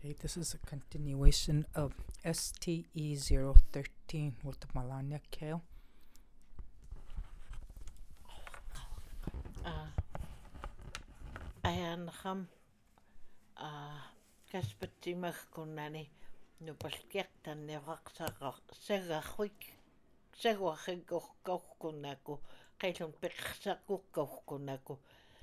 Okay, this is a continuation of STE 013 with the Melania Kale. Ajan ham kaspatsimagkunani nupalkiaqtannioraqsaqarsagarruik saguarrigorqorkunnaku qaillun peqsaqukkorkunnaku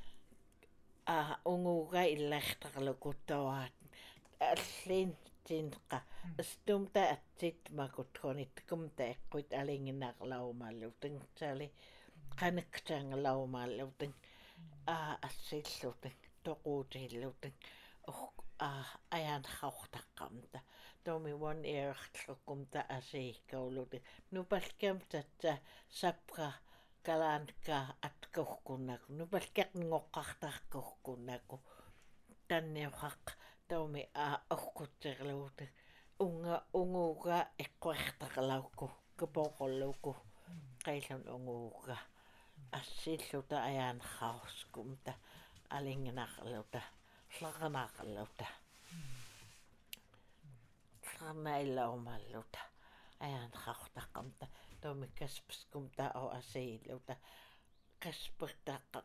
unguuga illartarluku tawaat allin tinqa stumta atsit konitkumta eqqut alinginarlaumallutin sali qanektanglaumaallutin ассииллутик тоқуутииллутик аянхаортаққамта тооми one eartlukkumta асииккаулутик нупалкам татса сапра калаанка аткоркуннаку нупалкиарнингоққартаркоркуннаку танниорақ тооми оркутсерлуутик унгууга эққуартақалаукку капооқоллуукку қаилун унгууга ассииллута аянхаусkumta алингинарлута ларнарлута ларнаиллаумаллута аянхартаққамта томиккаспскумта о асииллута каспертаққа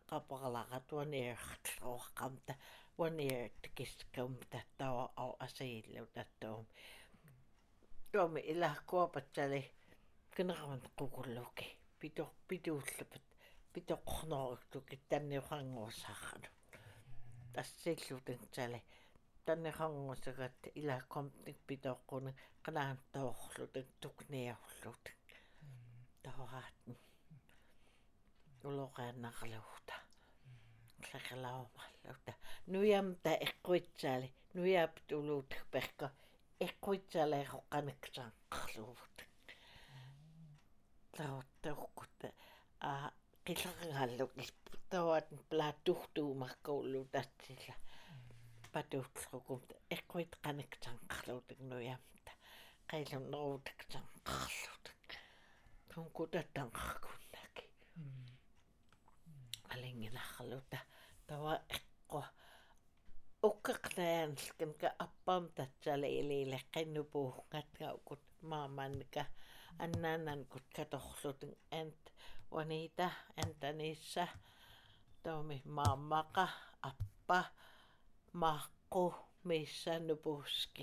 қапарларатуаниертлуаққамта уаниертикискумта таа о асииллута тооми иларкуапатсали кинераман қукуллуки питууллупат питоққорноруктуки танниухангуусааррану тассиллутин тали таннихангуусагат илааккомтик питоққуни канаан тоорлутик тукниарлутик тараатни улоқааннарлугута лакалаумаллута нуямта эққуитсаали нуяапт улуутик перка эққуитсалеэққанаксааққарлугут таоттауккута qillerngalluk tawaat plaatturtuumarkuullu tatsilla patuutllukum eqquit qanaktanqarluutik nuyamta qailunneruutiktanqarluutik tunkutattanqarkunnaki alinginarluta tawa eqqua uqqaqlaanilkan ka appaam tatsali iliileqqinnupuungatgaukut maamannika аннаананкут каторлутин ант ванита антанисса тооми мааммаqa аппа мааққу миссаннупуuski